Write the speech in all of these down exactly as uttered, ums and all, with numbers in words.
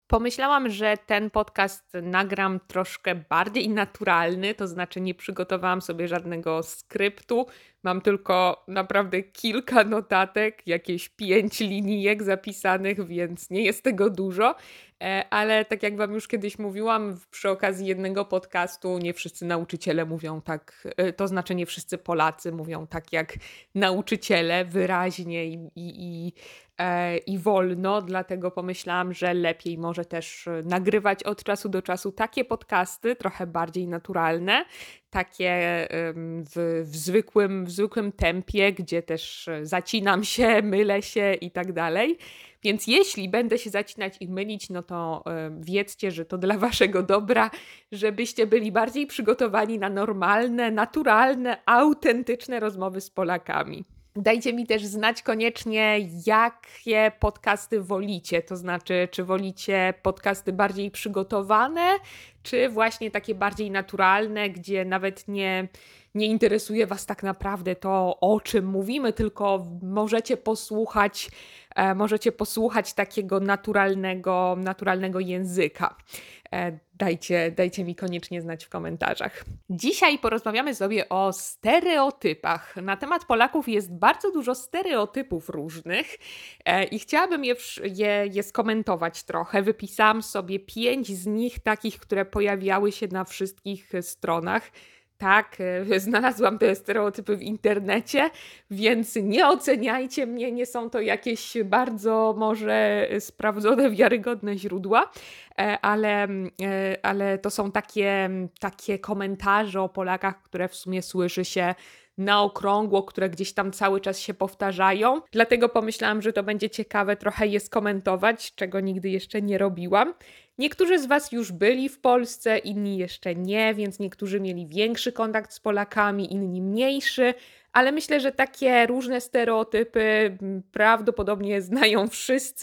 Pomyślałam, że ten podcast nagram troszkę bardziej naturalny, to znaczy nie przygotowałam sobie żadnego skryptu. Mam tylko naprawdę kilka notatek, jakieś pięć linijek zapisanych, więc nie jest tego dużo. E, Ale tak jak wam już kiedyś mówiłam, w- przy okazji jednego podcastu nie wszyscy nauczyciele mówią tak, e, to znaczy nie wszyscy Polacy mówią tak jak nauczyciele, wyraźnie i, i, i e, i wolno, dlatego pomyślałam, że lepiej może też e, nagrywać od czasu do czasu takie podcasty, trochę bardziej naturalne, takie em, w, w zwykłym, w zwykłym tempie, gdzie też e, zacinam się, mylę się i tak dalej. Więc jeśli będę się zacinać i mylić, no to e, wiedzcie, że to dla waszego dobra, żebyście byli bardziej przygotowani na normalne, naturalne, autentyczne rozmowy z Polakami. Dajcie mi też znać koniecznie, jakie podcasty wolicie. To znaczy, czy wolicie podcasty bardziej przygotowane, czy właśnie takie bardziej naturalne, gdzie nawet nie, nie interesuje was tak naprawdę to, o czym mówimy, tylko możecie posłuchać, e, możecie posłuchać takiego naturalnego, naturalnego języka. E, Dajcie, dajcie mi koniecznie znać w komentarzach. Dzisiaj porozmawiamy sobie o stereotypach. Na temat Polaków jest bardzo dużo stereotypów różnych e, i chciałabym je, wsz- je, je skomentować trochę. Wypisałam sobie pięć z nich, takich, które pojawiały się na wszystkich stronach. Tak, e, znalazłam te stereotypy w internecie, więc nie oceniajcie mnie, nie są to jakieś bardzo może sprawdzone, wiarygodne źródła, e, ale, e, ale to są takie, takie komentarze o Polakach, które w sumie słyszy się na okrągło, które gdzieś tam cały czas się powtarzają. Dlatego pomyślałam, że to będzie ciekawe trochę je skomentować, czego nigdy jeszcze nie robiłam. Niektórzy z was już byli w Polsce, inni jeszcze nie, więc niektórzy mieli większy kontakt z Polakami, inni mniejszy, ale myślę, że takie różne stereotypy mm, prawdopodobnie znają wszyscy.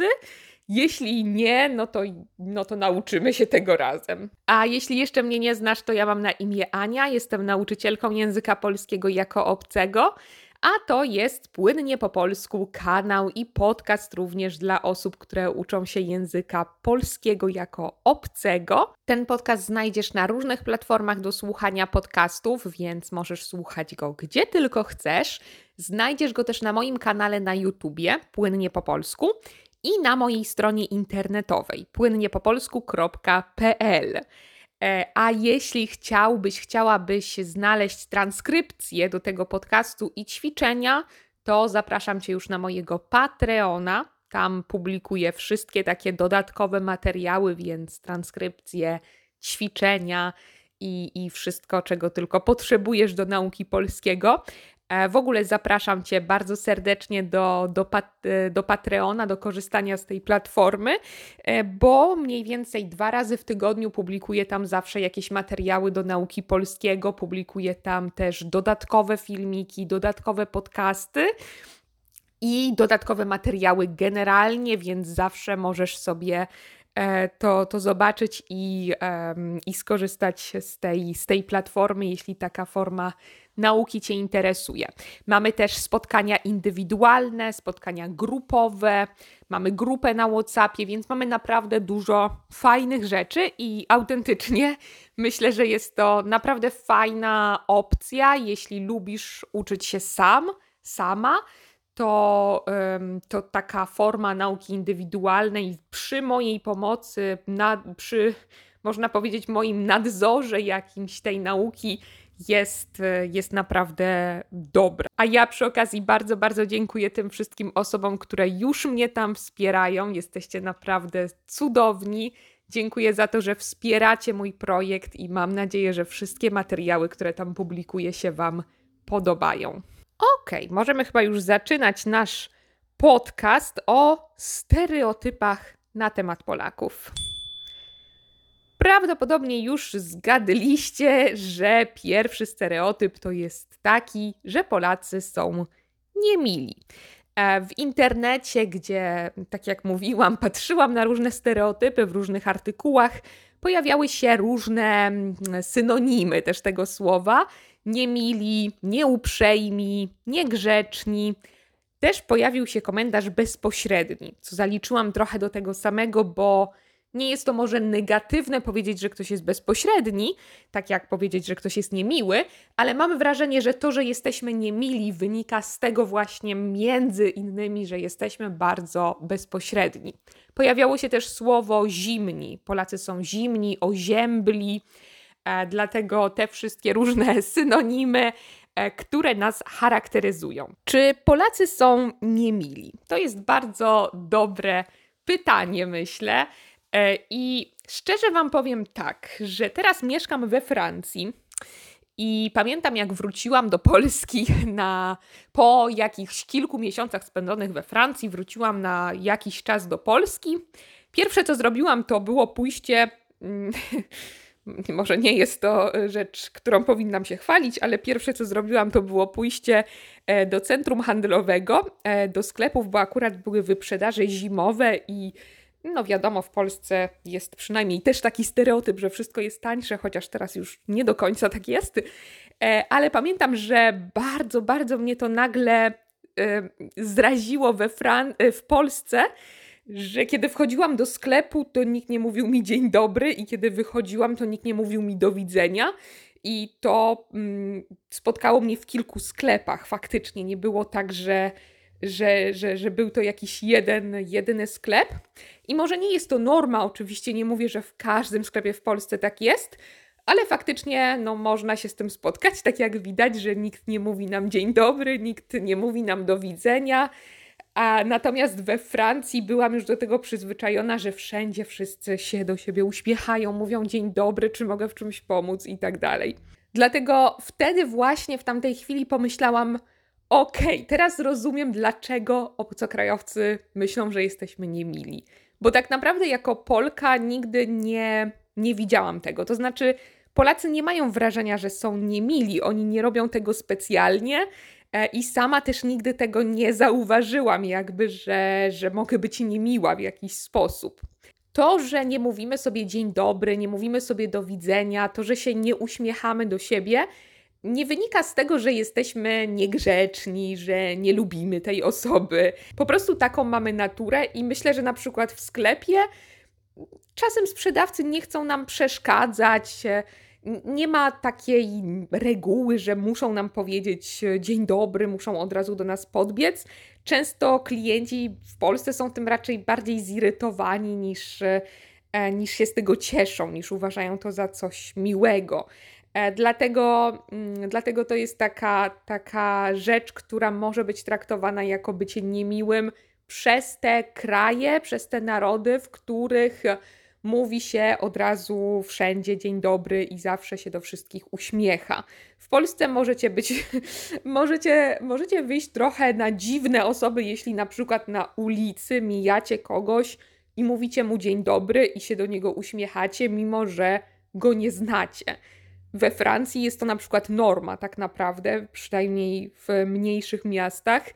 Jeśli nie, no to, no to nauczymy się tego razem. A jeśli jeszcze mnie nie znasz, to ja mam na imię Ania, jestem nauczycielką języka polskiego jako obcego, a to jest Płynnie po polsku kanał i podcast również dla osób, które uczą się języka polskiego jako obcego. Ten podcast znajdziesz na różnych platformach do słuchania podcastów, więc możesz słuchać go gdzie tylko chcesz. Znajdziesz go też na moim kanale na YouTubie Płynnie po polsku i na mojej stronie internetowej płynniepopolsku kropka pe el. E, A jeśli chciałbyś, chciałabyś znaleźć transkrypcję do tego podcastu i ćwiczenia, to zapraszam Cię już na mojego Patreona. Tam publikuję wszystkie takie dodatkowe materiały, więc transkrypcje, ćwiczenia i, i wszystko, czego tylko potrzebujesz do nauki polskiego. E, W ogóle zapraszam Cię bardzo serdecznie do, do, pat, e, do Patreona, do korzystania z tej platformy, e, bo mniej więcej dwa razy w tygodniu publikuję tam zawsze jakieś materiały do nauki polskiego, publikuję tam też dodatkowe filmiki, dodatkowe podcasty i dodatkowe materiały generalnie, więc zawsze możesz sobie e, to, to zobaczyć i, em, i skorzystać z tej, z tej platformy, jeśli taka forma nauki Cię interesuje. Mamy też spotkania indywidualne, spotkania grupowe, mamy grupę na WhatsAppie, więc mamy naprawdę dużo fajnych rzeczy i autentycznie myślę, że jest to naprawdę fajna opcja, jeśli lubisz uczyć się sam, sama, to, ym, to taka forma nauki indywidualnej przy mojej pomocy, na, przy, można powiedzieć, moim nadzorze jakimś tej nauki jest, y, jest naprawdę dobra. A ja przy okazji bardzo, bardzo dziękuję tym wszystkim osobom, które już mnie tam wspierają. Jesteście naprawdę cudowni. Dziękuję za to, że wspieracie mój projekt i mam nadzieję, że wszystkie materiały, które tam publikuję, się Wam podobają. Okej, możemy chyba już zaczynać nasz podcast o stereotypach na temat Polaków. Prawdopodobnie już zgadliście, że pierwszy stereotyp to jest taki, że Polacy są niemili. E, W internecie, gdzie, tak jak mówiłam, patrzyłam na różne stereotypy w różnych artykułach, pojawiały się różne mm, synonimy też tego słowa. Niemili, nieuprzejmi, niegrzeczni. Też pojawił się komentarz bezpośredni, co zaliczyłam trochę do tego samego, bo Nie jest to może negatywne powiedzieć, że ktoś jest bezpośredni, tak jak powiedzieć, że ktoś jest niemiły, ale mamy wrażenie, że to, że jesteśmy niemili, wynika z tego właśnie między innymi, że jesteśmy bardzo bezpośredni. Pojawiało się też słowo zimni. Polacy są zimni, oziębli, e, dlatego te wszystkie różne synonimy, e, które nas charakteryzują. Czy Polacy są niemili? To jest bardzo dobre pytanie, myślę. I szczerze wam powiem tak, że teraz mieszkam we Francji i pamiętam, jak wróciłam do Polski na, po jakichś kilku miesiącach spędzonych we Francji, wróciłam na jakiś czas do Polski. Pierwsze, co zrobiłam, to było pójście... Może nie jest to rzecz, którą powinnam się chwalić, ale pierwsze, co zrobiłam, to było pójście do centrum handlowego, do sklepów, bo akurat były wyprzedaże zimowe i no wiadomo, w Polsce jest przynajmniej też taki stereotyp, że wszystko jest tańsze, chociaż teraz już nie do końca tak jest. Ale pamiętam, że bardzo, bardzo mnie to nagle zraziło we Fran- w Polsce, że kiedy wchodziłam do sklepu, to nikt nie mówił mi dzień dobry i kiedy wychodziłam, to nikt nie mówił mi do widzenia. I to mm, spotkało mnie w kilku sklepach faktycznie. Nie było tak, że Że, że, że był to jakiś jeden, jedyny sklep. I może nie jest to norma, oczywiście nie mówię, że w każdym sklepie w Polsce tak jest, ale faktycznie no, można się z tym spotkać, tak jak widać, że nikt nie mówi nam dzień dobry, nikt nie mówi nam do widzenia, a natomiast we Francji byłam już do tego przyzwyczajona, że wszędzie wszyscy się do siebie uśmiechają, mówią dzień dobry, czy mogę w czymś pomóc i tak dalej. Dlatego wtedy właśnie w tamtej chwili pomyślałam, okej, okay, teraz rozumiem, dlaczego obcokrajowcy myślą, że jesteśmy niemili. Bo tak naprawdę jako Polka nigdy nie, nie widziałam tego. To znaczy Polacy nie mają wrażenia, że są niemili. Oni nie robią tego specjalnie e, i sama też nigdy tego nie zauważyłam, jakby, że, że mogę być niemiła w jakiś sposób. To, że nie mówimy sobie dzień dobry, nie mówimy sobie do widzenia, to, że się nie uśmiechamy do siebie, nie wynika z tego, że jesteśmy niegrzeczni, że nie lubimy tej osoby. Po prostu taką mamy naturę i myślę, że na przykład w sklepie czasem sprzedawcy nie chcą nam przeszkadzać. Nie ma takiej reguły, że muszą nam powiedzieć dzień dobry, muszą od razu do nas podbiec. Często klienci w Polsce są tym raczej bardziej zirytowani niż, niż się z tego cieszą, niż uważają to za coś miłego. Dlatego, dlatego to jest taka, taka rzecz, która może być traktowana jako bycie niemiłym przez te kraje, przez te narody, w których mówi się od razu wszędzie dzień dobry i zawsze się do wszystkich uśmiecha. W Polsce możecie być, możecie, możecie wyjść trochę na dziwne osoby, jeśli na przykład na ulicy mijacie kogoś i mówicie mu dzień dobry i się do niego uśmiechacie, mimo że go nie znacie. We Francji jest to na przykład norma tak naprawdę, przynajmniej w mniejszych miastach,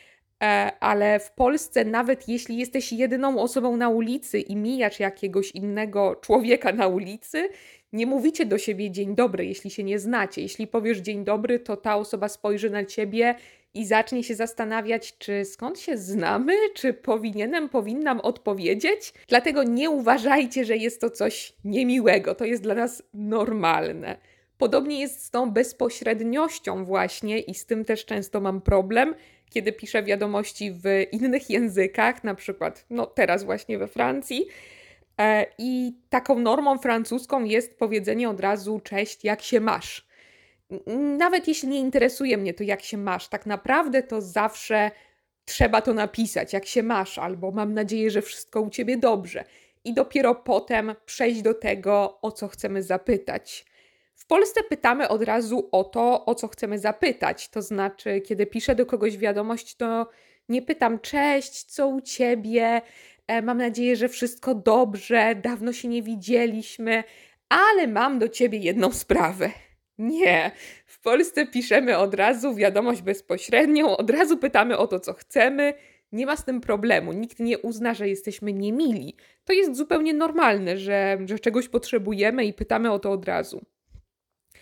ale w Polsce nawet jeśli jesteś jedyną osobą na ulicy i mijasz jakiegoś innego człowieka na ulicy, nie mówicie do siebie dzień dobry, jeśli się nie znacie. Jeśli powiesz dzień dobry, to ta osoba spojrzy na ciebie i zacznie się zastanawiać, czy skąd się znamy, czy powinienem, powinnam odpowiedzieć. Dlatego nie uważajcie, że jest to coś niemiłego. To jest dla nas normalne. Podobnie jest z tą bezpośredniością właśnie i z tym też często mam problem, kiedy piszę wiadomości w innych językach, na przykład no teraz właśnie we Francji. E, I taką normą francuską jest powiedzenie od razu cześć, jak się masz. Nawet jeśli nie interesuje mnie to, jak się masz, tak naprawdę to zawsze trzeba to napisać, jak się masz, albo mam nadzieję, że wszystko u ciebie dobrze. I dopiero potem przejść do tego, o co chcemy zapytać. W Polsce pytamy od razu o to, o co chcemy zapytać. To znaczy, kiedy piszę do kogoś wiadomość, to nie pytam cześć, co u ciebie, e, mam nadzieję, że wszystko dobrze, dawno się nie widzieliśmy, ale mam do ciebie jedną sprawę. Nie, w Polsce piszemy od razu wiadomość bezpośrednią, od razu pytamy o to, co chcemy. Nie ma z tym problemu, nikt nie uzna, że jesteśmy niemili. To jest zupełnie normalne, że, że czegoś potrzebujemy i pytamy o to od razu.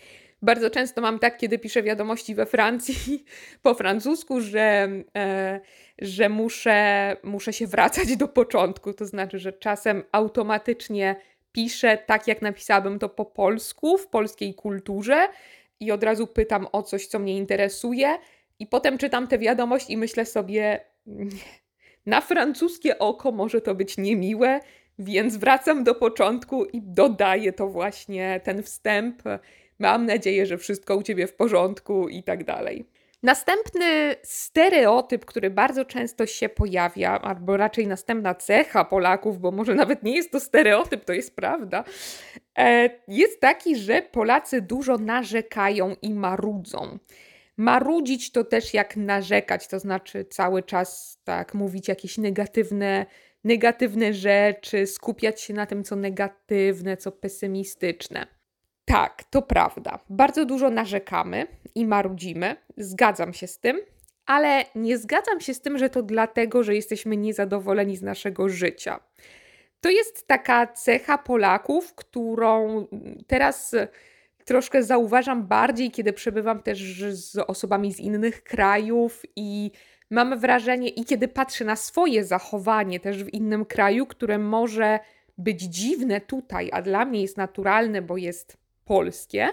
Bardzo często mam tak, kiedy piszę wiadomości we Francji po francusku, że, e, że muszę, muszę się wracać do początku. To znaczy, że czasem automatycznie piszę tak, jak napisałabym to po polsku, w polskiej kulturze i od razu pytam o coś, co mnie interesuje i potem czytam tę wiadomość i myślę sobie, na francuskie oko może to być niemiłe, więc wracam do początku i dodaję to właśnie, ten wstęp. Mam nadzieję, że wszystko u ciebie w porządku i tak dalej. Następny stereotyp, który bardzo często się pojawia, albo raczej następna cecha Polaków, bo może nawet nie jest to stereotyp, to jest prawda, jest taki, że Polacy dużo narzekają i marudzą. Marudzić to też jak narzekać, to znaczy cały czas tak mówić jakieś negatywne, negatywne rzeczy, skupiać się na tym, co negatywne, co pesymistyczne. Tak, to prawda. Bardzo dużo narzekamy i marudzimy. Zgadzam się z tym, ale nie zgadzam się z tym, że to dlatego, że jesteśmy niezadowoleni z naszego życia. To jest taka cecha Polaków, którą teraz troszkę zauważam bardziej, kiedy przebywam też z osobami z innych krajów i mam wrażenie, i kiedy patrzę na swoje zachowanie też w innym kraju, które może być dziwne tutaj, a dla mnie jest naturalne, bo jest polskie,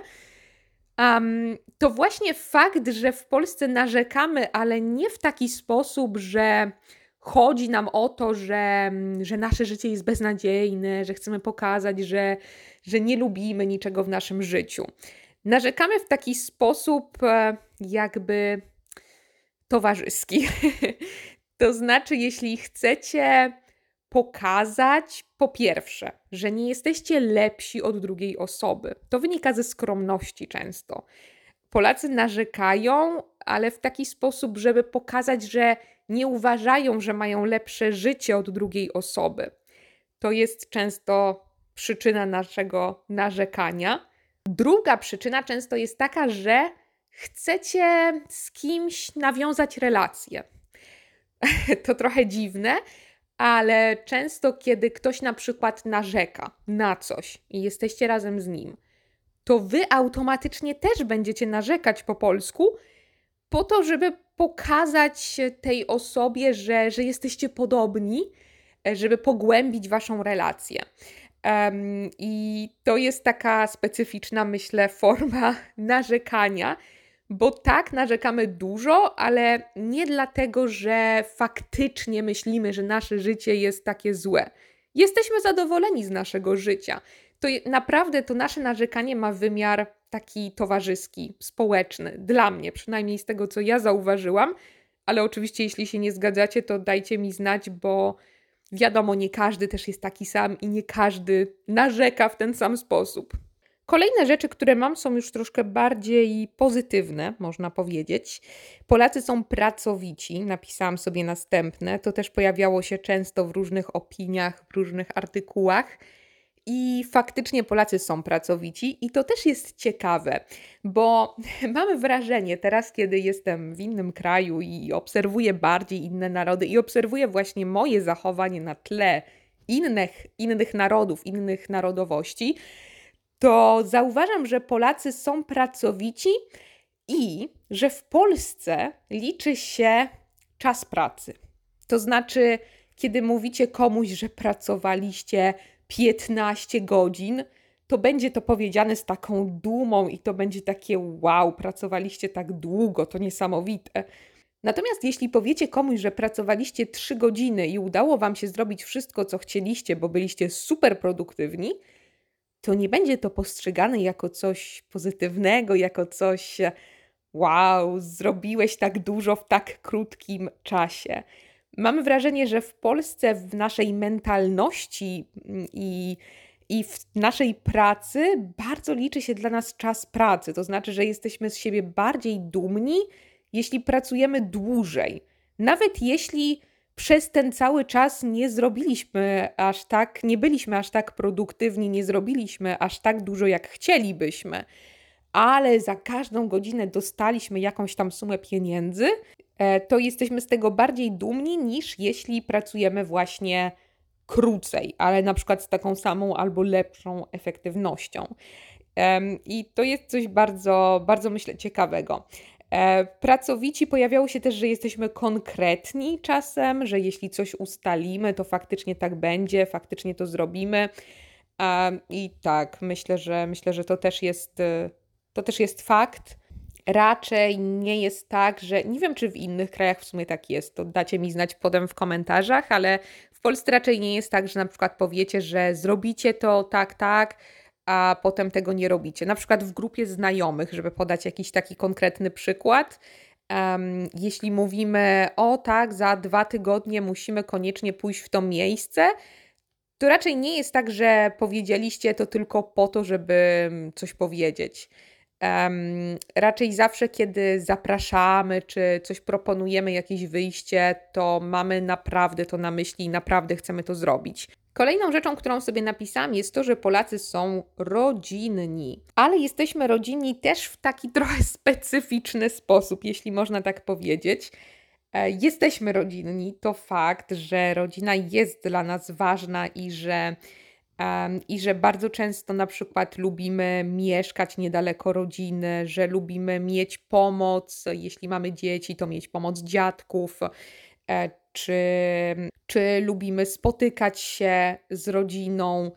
um, to właśnie fakt, że w Polsce narzekamy, ale nie w taki sposób, że chodzi nam o to, że, że nasze życie jest beznadziejne, że chcemy pokazać, że, że nie lubimy niczego w naszym życiu. Narzekamy w taki sposób jakby towarzyski. To znaczy, jeśli chcecie pokazać, po pierwsze, że nie jesteście lepsi od drugiej osoby. To wynika ze skromności często. Polacy narzekają, ale w taki sposób, żeby pokazać, że nie uważają, że mają lepsze życie od drugiej osoby. To jest często przyczyna naszego narzekania. Druga przyczyna często jest taka, że chcecie z kimś nawiązać relację. To trochę dziwne, ale często, kiedy ktoś na przykład narzeka na coś i jesteście razem z nim, to wy automatycznie też będziecie narzekać po polsku, po to, żeby pokazać tej osobie, że, że jesteście podobni, żeby pogłębić waszą relację. Um, I to jest taka specyficzna, myślę, forma narzekania, bo tak, narzekamy dużo, ale nie dlatego, że faktycznie myślimy, że nasze życie jest takie złe. Jesteśmy zadowoleni z naszego życia. To je, naprawdę to nasze narzekanie ma wymiar taki towarzyski, społeczny. Dla mnie, przynajmniej z tego, co ja zauważyłam. Ale oczywiście, jeśli się nie zgadzacie, to dajcie mi znać, bo wiadomo, nie każdy też jest taki sam i nie każdy narzeka w ten sam sposób. Kolejne rzeczy, które mam, są już troszkę bardziej pozytywne, można powiedzieć. Polacy są pracowici, napisałam sobie następne. To też pojawiało się często w różnych opiniach, w różnych artykułach. I faktycznie Polacy są pracowici i to też jest ciekawe, bo mamy wrażenie teraz, kiedy jestem w innym kraju i obserwuję bardziej inne narody i obserwuję właśnie moje zachowanie na tle innych, innych narodów, innych narodowości, to zauważam, że Polacy są pracowici i że w Polsce liczy się czas pracy. To znaczy, kiedy mówicie komuś, że pracowaliście piętnaście godzin, to będzie to powiedziane z taką dumą i to będzie takie wow, pracowaliście tak długo, to niesamowite. Natomiast jeśli powiecie komuś, że pracowaliście trzy godziny i udało wam się zrobić wszystko, co chcieliście, bo byliście super produktywni, to nie będzie to postrzegane jako coś pozytywnego, jako coś wow, zrobiłeś tak dużo w tak krótkim czasie. Mamy wrażenie, że w Polsce w naszej mentalności i, i w naszej pracy bardzo liczy się dla nas czas pracy. To znaczy, że jesteśmy z siebie bardziej dumni, jeśli pracujemy dłużej. Nawet jeśli przez ten cały czas nie zrobiliśmy aż tak, nie byliśmy aż tak produktywni, nie zrobiliśmy aż tak dużo, jak chcielibyśmy, ale za każdą godzinę dostaliśmy jakąś tam sumę pieniędzy, to jesteśmy z tego bardziej dumni, niż jeśli pracujemy właśnie krócej, ale na przykład z taką samą albo lepszą efektywnością. I to jest coś bardzo, bardzo myślę ciekawego. E, pracowici pojawiało się też, że jesteśmy konkretni czasem, że jeśli coś ustalimy, to faktycznie tak będzie, faktycznie to zrobimy. I tak, myślę, że myślę, że to też jest, to też jest fakt. Raczej nie jest tak, że nie wiem, czy w innych krajach w sumie tak jest, to dacie mi znać potem w komentarzach, ale w Polsce raczej nie jest tak, że na przykład powiecie, że zrobicie to tak, tak, a potem tego nie robicie. Na przykład w grupie znajomych, żeby podać jakiś taki konkretny przykład. Um, jeśli mówimy, o tak, za dwa tygodnie musimy koniecznie pójść w to miejsce, to raczej nie jest tak, że powiedzieliście to tylko po to, żeby coś powiedzieć. Um, raczej zawsze, kiedy zapraszamy, czy coś proponujemy, jakieś wyjście, to mamy naprawdę to na myśli i naprawdę chcemy to zrobić. Kolejną rzeczą, którą sobie napisałam, jest to, że Polacy są rodzinni. Ale jesteśmy rodzinni też w taki trochę specyficzny sposób, jeśli można tak powiedzieć. Jesteśmy rodzinni, to fakt, że rodzina jest dla nas ważna i że, um, i że bardzo często na przykład lubimy mieszkać niedaleko rodziny, że lubimy mieć pomoc, jeśli mamy dzieci, to mieć pomoc dziadków, e, czy, czy lubimy spotykać się z rodziną,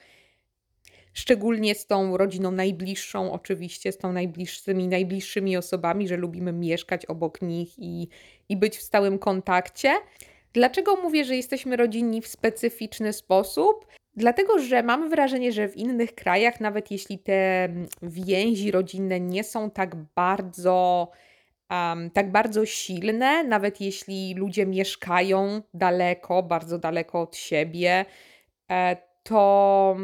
szczególnie z tą rodziną najbliższą, oczywiście, z tą najbliższymi, najbliższymi osobami, że lubimy mieszkać obok nich i, i być w stałym kontakcie. Dlaczego mówię, że jesteśmy rodzinni w specyficzny sposób? Dlatego, że mam wrażenie, że w innych krajach, nawet jeśli te więzi rodzinne nie są tak bardzo, um, tak bardzo silne, nawet jeśli ludzie mieszkają daleko, bardzo daleko od siebie, e, to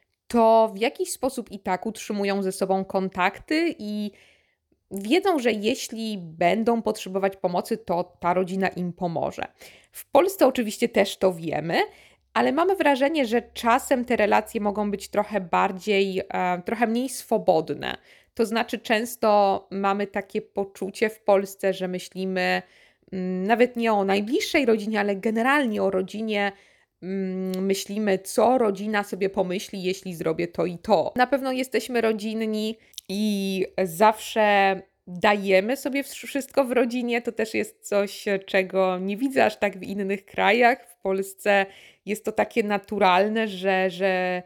to w jakiś sposób i tak utrzymują ze sobą kontakty i wiedzą, że jeśli będą potrzebować pomocy, to ta rodzina im pomoże. W Polsce oczywiście też to wiemy, ale mamy wrażenie, że czasem te relacje mogą być trochę bardziej, e, trochę mniej swobodne. To znaczy często mamy takie poczucie w Polsce, że myślimy mm, nawet nie o najbliższej rodzinie, ale generalnie o rodzinie, myślimy, co rodzina sobie pomyśli, jeśli zrobię to i to. Na pewno jesteśmy rodzinni i zawsze dajemy sobie wszystko w rodzinie. To też jest coś, czego nie widzę aż tak w innych krajach. W Polsce jest to takie naturalne, że, że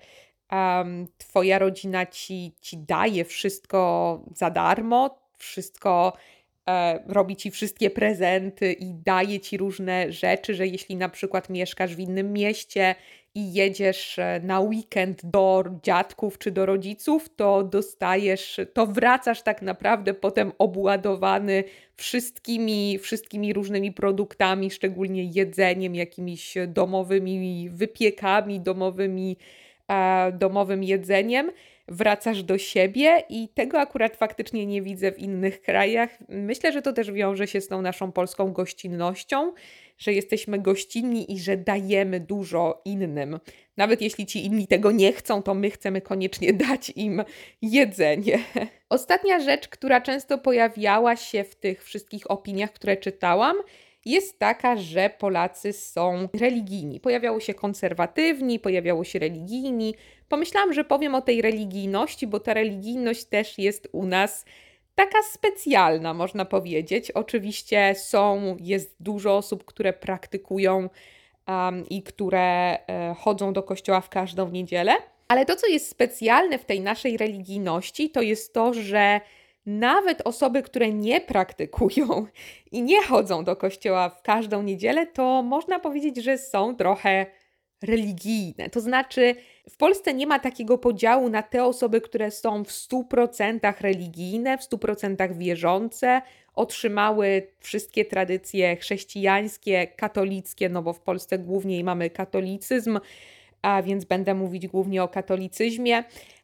um, twoja rodzina ci, ci daje wszystko za darmo, wszystko e, robi ci wszystkie prezenty i daje ci różne rzeczy, że jeśli na przykład mieszkasz w innym mieście i jedziesz na weekend do dziadków czy do rodziców, to dostajesz, to wracasz tak naprawdę potem obładowany wszystkimi, wszystkimi różnymi produktami, szczególnie jedzeniem, jakimiś domowymi wypiekami, domowymi, e, domowym jedzeniem. Wracasz do siebie i tego akurat faktycznie nie widzę w innych krajach. Myślę, że to też wiąże się z tą naszą polską gościnnością, że jesteśmy gościnni i że dajemy dużo innym. Nawet jeśli ci inni tego nie chcą, to my chcemy koniecznie dać im jedzenie. Ostatnia rzecz, która często pojawiała się w tych wszystkich opiniach, które czytałam, jest taka, że Polacy są religijni. Pojawiało się konserwatywni, pojawiało się religijni. Pomyślałam, że powiem o tej religijności, bo ta religijność też jest u nas taka specjalna, można powiedzieć. Oczywiście są, jest dużo osób, które praktykują um, i które e, chodzą do kościoła w każdą niedzielę. Ale to, co jest specjalne w tej naszej religijności, to jest to, że nawet osoby, które nie praktykują i nie chodzą do kościoła w każdą niedzielę, to można powiedzieć, że są trochę religijne. To znaczy, w Polsce nie ma takiego podziału na te osoby, które są w stu procentach religijne, w stu procentach wierzące, otrzymały wszystkie tradycje chrześcijańskie, katolickie, no bo w Polsce głównie mamy katolicyzm, a więc będę mówić głównie o katolicyzmie.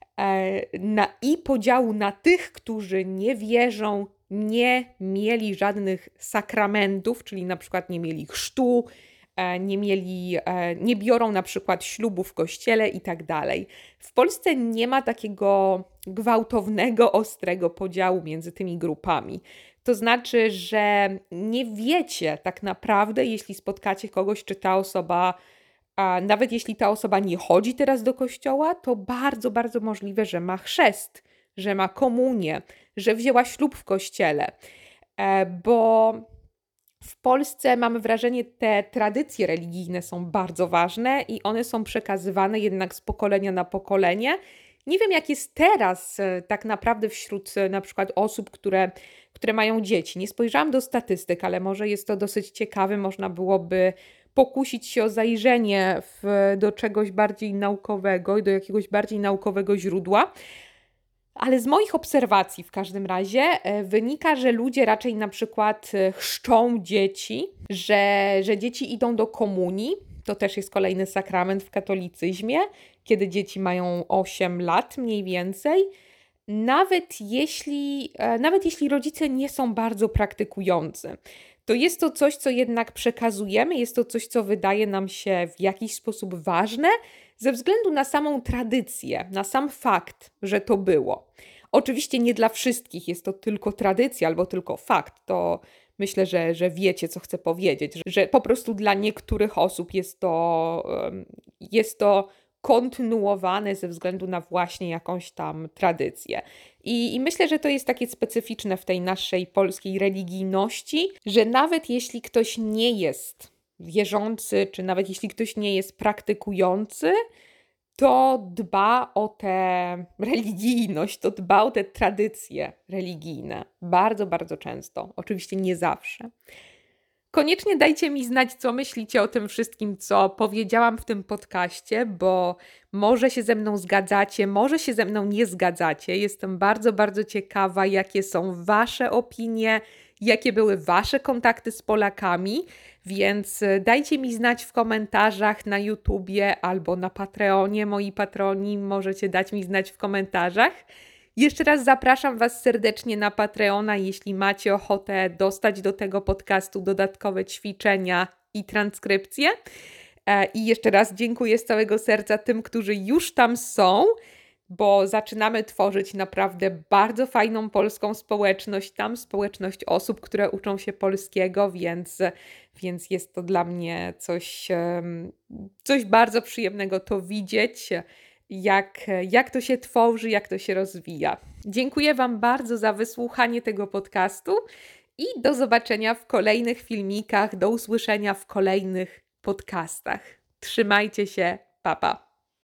Na, i podziału na tych, którzy nie wierzą, nie mieli żadnych sakramentów, czyli na przykład nie mieli chrztu, nie mieli, nie biorą na przykład ślubu w kościele i tak dalej. W Polsce nie ma takiego gwałtownego, ostrego podziału między tymi grupami. To znaczy, że nie wiecie tak naprawdę, jeśli spotkacie kogoś, czy ta osoba, a nawet jeśli ta osoba nie chodzi teraz do kościoła, to bardzo, bardzo możliwe, że ma chrzest, że ma komunię, że wzięła ślub w kościele, e, bo w Polsce mamy wrażenie, te tradycje religijne są bardzo ważne i one są przekazywane jednak z pokolenia na pokolenie. Nie wiem, jak jest teraz e, tak naprawdę wśród e, na przykład osób, które, które mają dzieci. Nie spojrzałam do statystyk, ale może jest to dosyć ciekawe. Można byłoby pokusić się o zajrzenie w, do czegoś bardziej naukowego i do jakiegoś bardziej naukowego źródła. Ale z moich obserwacji w każdym razie e, wynika, że ludzie raczej na przykład e, chrzczą dzieci, że, że dzieci idą do komunii. To też jest kolejny sakrament w katolicyzmie, kiedy dzieci mają osiem lat mniej więcej. Nawet jeśli, e, nawet jeśli rodzice nie są bardzo praktykujący, to jest to coś, co jednak przekazujemy, jest to coś, co wydaje nam się w jakiś sposób ważne, ze względu na samą tradycję, na sam fakt, że to było. Oczywiście nie dla wszystkich jest to tylko tradycja albo tylko fakt. To myślę, że, że wiecie, co chcę powiedzieć, że, że po prostu dla niektórych osób jest to, em, jest to kontynuowane ze względu na właśnie jakąś tam tradycję. I, I myślę, że to jest takie specyficzne w tej naszej polskiej religijności, że nawet jeśli ktoś nie jest wierzący, czy nawet jeśli ktoś nie jest praktykujący, to dba o tę religijność, to dba o te tradycje religijne. Bardzo, bardzo często. Oczywiście nie zawsze. Koniecznie dajcie mi znać, co myślicie o tym wszystkim, co powiedziałam w tym podcaście, bo może się ze mną zgadzacie, może się ze mną nie zgadzacie. Jestem bardzo, bardzo ciekawa, jakie są wasze opinie, jakie były wasze kontakty z Polakami, więc dajcie mi znać w komentarzach na YouTubie albo na Patreonie. Moi patroni, możecie dać mi znać w komentarzach. Jeszcze raz zapraszam Was serdecznie na Patreona, jeśli macie ochotę dostać do tego podcastu dodatkowe ćwiczenia i transkrypcje. I jeszcze raz dziękuję z całego serca tym, którzy już tam są, bo zaczynamy tworzyć naprawdę bardzo fajną polską społeczność. Tam społeczność osób, które uczą się polskiego, więc, więc jest to dla mnie coś, coś bardzo przyjemnego to widzieć. Jak, jak to się tworzy, jak to się rozwija. Dziękuję Wam bardzo za wysłuchanie tego podcastu i do zobaczenia w kolejnych filmikach, do usłyszenia w kolejnych podcastach. Trzymajcie się, pa pa!